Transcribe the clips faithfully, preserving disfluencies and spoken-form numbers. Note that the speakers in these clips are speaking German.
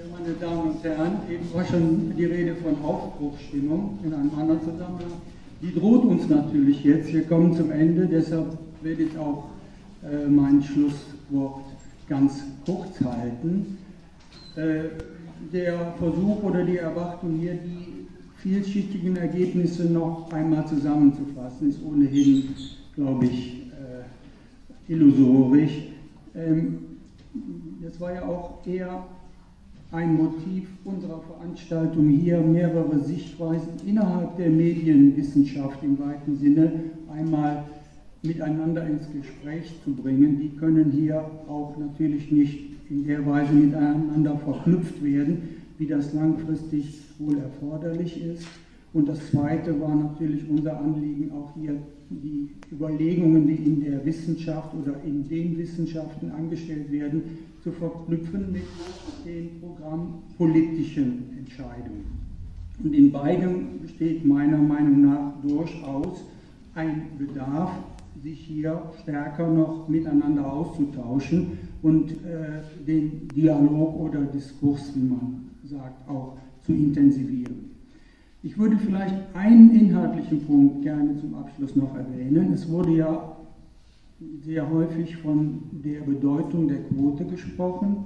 Meine Damen und Herren, eben war schon die Rede von Aufbruchsstimmung in einem anderen Zusammenhang. Die droht uns natürlich jetzt. Wir kommen zum Ende, deshalb werde ich auch äh, mein Schlusswort ganz kurz halten. Äh, der Versuch oder die Erwartung hier, die vielschichtigen Ergebnisse noch einmal zusammenzufassen, ist ohnehin, glaube ich, äh, illusorisch. Ähm, das war ja auch eher ein Motiv unserer Veranstaltung hier, mehrere Sichtweisen innerhalb der Medienwissenschaft im weiten Sinne einmal miteinander ins Gespräch zu bringen. Die können hier auch natürlich nicht in der Weise miteinander verknüpft werden, wie das langfristig wohl erforderlich ist. Und das Zweite war natürlich unser Anliegen, auch hier die Überlegungen, die in der Wissenschaft oder in den Wissenschaften angestellt werden, zu verknüpfen mit den programmpolitischen Entscheidungen. Und in beidem besteht meiner Meinung nach durchaus ein Bedarf, sich hier stärker noch miteinander auszutauschen und äh, den Dialog oder Diskurs, wie man sagt, auch zu intensivieren. Ich würde vielleicht einen inhaltlichen Punkt gerne zum Abschluss noch erwähnen. Es wurde ja sehr häufig von der Bedeutung der Quote gesprochen.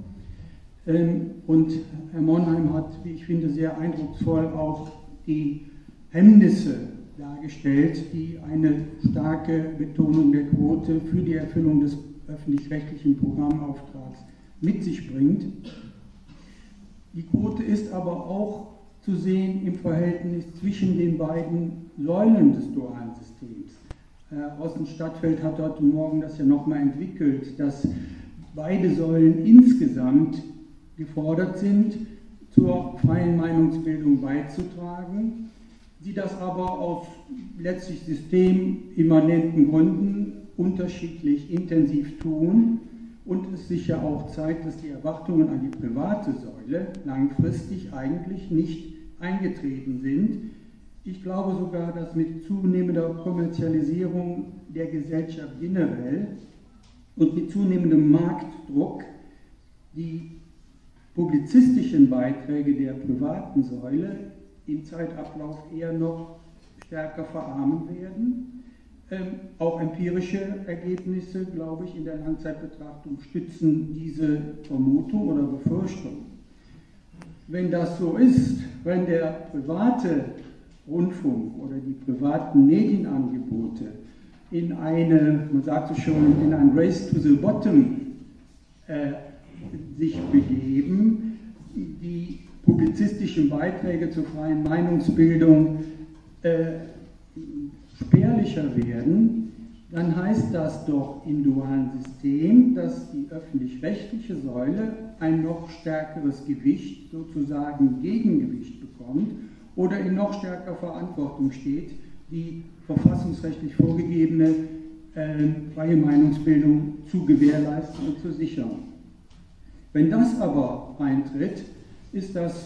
Und Herr Monheim hat, wie ich finde, sehr eindrucksvoll auch die Hemmnisse dargestellt, die eine starke Betonung der Quote für die Erfüllung des öffentlich-rechtlichen Programmauftrags mit sich bringt. Die Quote ist aber auch zu sehen im Verhältnis zwischen den beiden Säulen des dualen Systems. Herr Rosten-Stadtfeld hat heute Morgen das ja nochmal entwickelt, dass beide Säulen insgesamt gefordert sind, zur freien Meinungsbildung beizutragen, sie das aber aus letztlich systemimmanenten Gründen unterschiedlich intensiv tun und es sich ja auch zeigt, dass die Erwartungen an die private Säule langfristig eigentlich nicht eingetreten sind. Ich glaube sogar, dass mit zunehmender Kommerzialisierung der Gesellschaft generell und mit zunehmendem Marktdruck die publizistischen Beiträge der privaten Säule im Zeitablauf eher noch stärker verarmen werden. Ähm, auch empirische Ergebnisse, glaube ich, in der Langzeitbetrachtung stützen diese Vermutung oder Befürchtung. Wenn das so ist, wenn der private Rundfunk oder die privaten Medienangebote in eine, man sagt so schon, in ein Race to the Bottom äh, sich begeben, die publizistischen Beiträge zur freien Meinungsbildung äh, spärlicher werden, dann heißt das doch im dualen System, dass die öffentlich-rechtliche Säule ein noch stärkeres Gewicht, sozusagen Gegengewicht bekommt oder in noch stärker Verantwortung steht, die verfassungsrechtlich vorgegebene äh, freie Meinungsbildung zu gewährleisten und zu sichern. Wenn das aber eintritt, ist das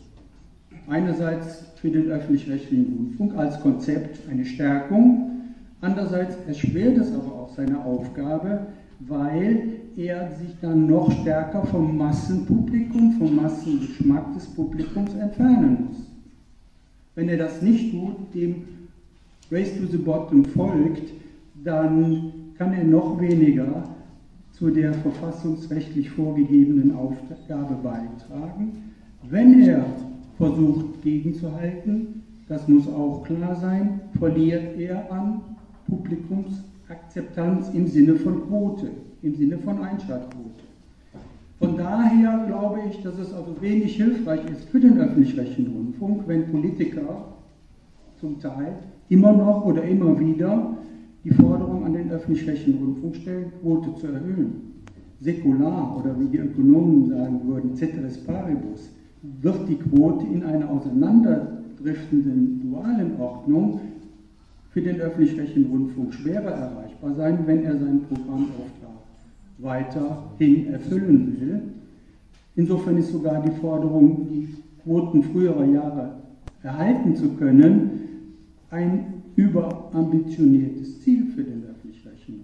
einerseits für den öffentlich-rechtlichen Rundfunk als Konzept eine Stärkung, andererseits erschwert es aber auch seine Aufgabe, weil er sich dann noch stärker vom Massenpublikum, vom Massengeschmack des Publikums entfernen muss. Wenn er das nicht tut, dem Race to the Bottom folgt, dann kann er noch weniger zu der verfassungsrechtlich vorgegebenen Aufgabe beitragen. Wenn er versucht gegenzuhalten, das muss auch klar sein, verliert er an Publikumsakzeptanz im Sinne von Quote, im Sinne von Einschaltquote. Von daher glaube ich, dass es also wenig hilfreich ist für den öffentlich-rechtlichen Rundfunk, wenn Politiker zum Teil immer noch oder immer wieder die Forderung an den öffentlich-rechtlichen Rundfunk stellen, Quote zu erhöhen. Säkular oder wie die Ökonomen sagen würden, ceteris paribus, wird die Quote in einer auseinanderdriftenden dualen Ordnung für den öffentlich-rechtlichen Rundfunk schwerer erreichbar sein, wenn er seinen Programmauftrag weiterhin erfüllen will. Insofern ist sogar die Forderung, die Quoten früherer Jahre erhalten zu können, ein überambitioniertes Ziel für den öffentlich-rechtlichen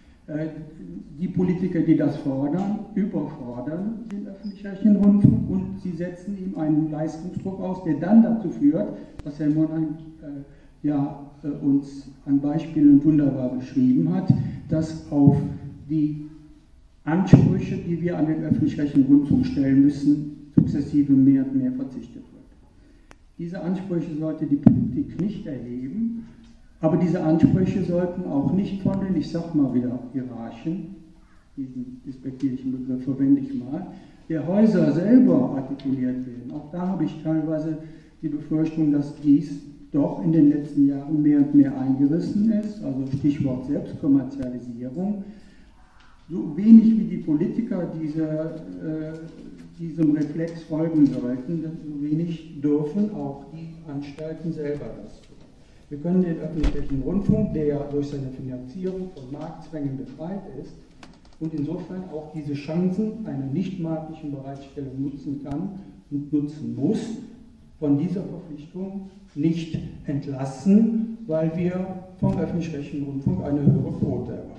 Rundfunk. Die Politiker, die das fordern, überfordern den öffentlich-rechtlichen Rundfunk und und sie setzen ihm einen Leistungsdruck aus, der dann dazu führt, was Herr Monheim äh, ja, äh, uns an Beispielen wunderbar beschrieben hat, dass auf die Ansprüche, die wir an den öffentlich-rechtlichen Rundfunk stellen müssen, sukzessive mehr und mehr verzichtet wird. Diese Ansprüche sollte die Politik nicht erheben, aber diese Ansprüche sollten auch nicht von den, ich sag mal wieder, Hierarchen, diesen despektierlichen Begriff verwende ich mal, der Häuser selber artikuliert werden. Auch da habe ich teilweise die Befürchtung, dass dies doch in den letzten Jahren mehr und mehr eingerissen ist, also Stichwort Selbstkommerzialisierung. So wenig wie die Politiker diese, äh, diesem Reflex folgen sollten, so wenig dürfen auch die Anstalten selber das tun. Wir können den öffentlich-rechtlichen Rundfunk, der ja durch seine Finanzierung von Marktzwängen befreit ist und insofern auch diese Chancen einer nicht marktlichen Bereitstellung nutzen kann und nutzen muss, von dieser Verpflichtung nicht entlassen, weil wir vom öffentlich-rechtlichen Rundfunk eine höhere Quote erwarten.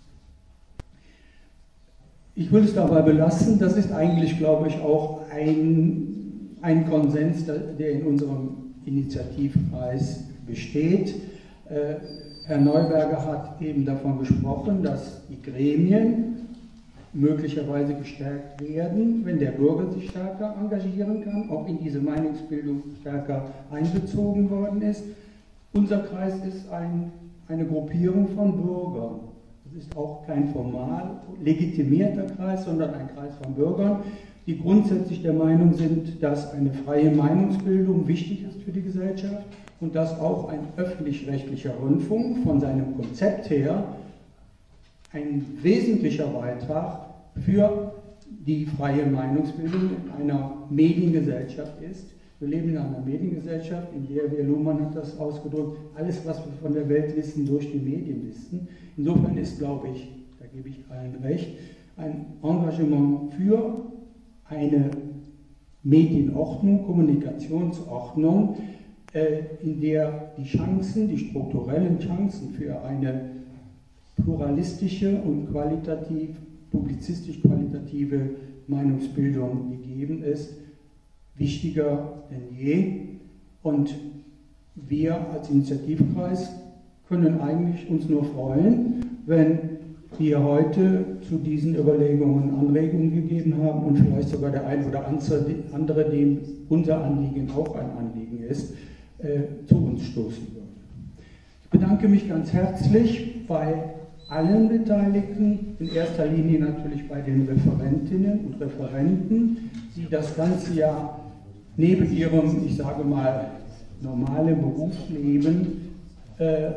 Ich will es dabei belassen, das ist eigentlich, glaube ich, auch ein, ein Konsens, der in unserem Initiativkreis besteht. Äh, Herr Neuberger hat eben davon gesprochen, dass die Gremien möglicherweise gestärkt werden, wenn der Bürger sich stärker engagieren kann, auch in diese Meinungsbildung stärker einbezogen worden ist. Unser Kreis ist ein, eine Gruppierung von Bürgern. Es ist auch kein formal legitimierter Kreis, sondern ein Kreis von Bürgern, die grundsätzlich der Meinung sind, dass eine freie Meinungsbildung wichtig ist für die Gesellschaft und dass auch ein öffentlich-rechtlicher Rundfunk von seinem Konzept her ein wesentlicher Beitrag für die freie Meinungsbildung in einer Mediengesellschaft ist. Wir leben in einer Mediengesellschaft, in der wir, Luhmann hat das ausgedrückt, alles, was wir von der Welt wissen, durch die Medien wissen. Insofern ist, glaube ich, da gebe ich allen recht, ein Engagement für eine Medienordnung, Kommunikationsordnung, äh, in der die Chancen, die strukturellen Chancen für eine pluralistische und qualitativ, publizistisch-qualitative Meinungsbildung gegeben ist, wichtiger denn je. Und wir als Initiativkreis können eigentlich uns nur freuen, wenn wir heute zu diesen Überlegungen Anregungen gegeben haben und vielleicht sogar der ein oder andere, dem unser Anliegen auch ein Anliegen ist, äh, zu uns stoßen würde. Ich bedanke mich ganz herzlich bei allen Beteiligten, in erster Linie natürlich bei den Referentinnen und Referenten, die das ganze Jahr neben ihrem, ich sage mal, normalen Berufsleben äh,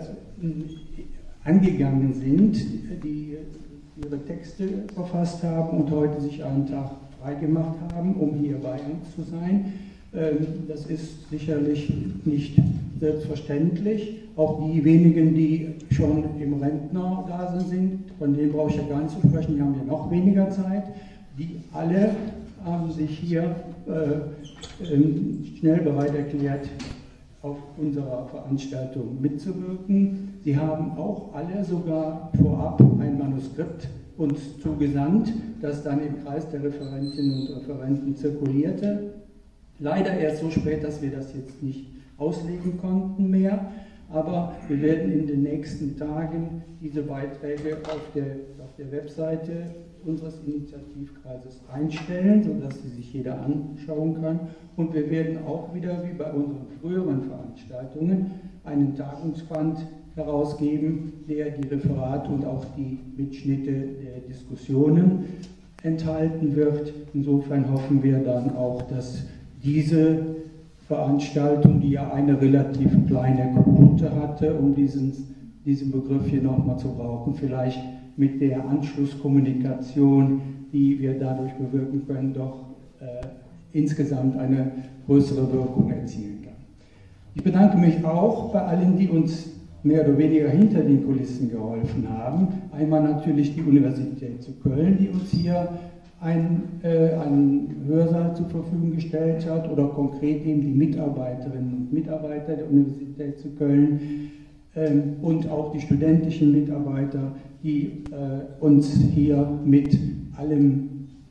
angegangen sind, die ihre Texte verfasst haben und heute sich einen Tag freigemacht haben, um hier bei uns zu sein. Ähm, das ist sicherlich nicht selbstverständlich. Auch die wenigen, die schon im Rentnerdasein sind, von denen brauche ich ja gar nicht zu sprechen, die haben ja noch weniger Zeit. Die alle haben sich hier äh, schnell bereit erklärt, auf unserer Veranstaltung mitzuwirken. Sie haben auch alle sogar vorab ein Manuskript uns zugesandt, das dann im Kreis der Referentinnen und Referenten zirkulierte. Leider erst so spät, dass wir das jetzt nicht auslegen konnten mehr, aber wir werden in den nächsten Tagen diese Beiträge auf der, auf der Webseite unseres Initiativkreises einstellen, sodass sie sich jeder anschauen kann. Und wir werden auch wieder, wie bei unseren früheren Veranstaltungen, einen Tagungsband herausgeben, der die Referate und auch die Mitschnitte der Diskussionen enthalten wird. Insofern hoffen wir dann auch, dass diese Veranstaltung, die ja eine relativ kleine Quote hatte, um diesen, diesen Begriff hier nochmal zu brauchen, vielleicht mit der Anschlusskommunikation, die wir dadurch bewirken können, doch äh, insgesamt eine größere Wirkung erzielen kann. Ich bedanke mich auch bei allen, die uns mehr oder weniger hinter den Kulissen geholfen haben. Einmal natürlich die Universität zu Köln, die uns hier ein, äh, einen Hörsaal zur Verfügung gestellt hat, oder konkret eben die Mitarbeiterinnen und Mitarbeiter der Universität zu Köln ähm, und auch die studentischen Mitarbeiter, die äh, uns hier mit allem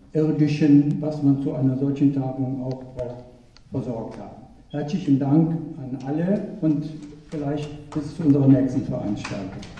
Irdischen, was man zu einer solchen Tagung auch braucht, versorgt haben. Herzlichen Dank an alle und vielleicht bis zu unserer nächsten Veranstaltung.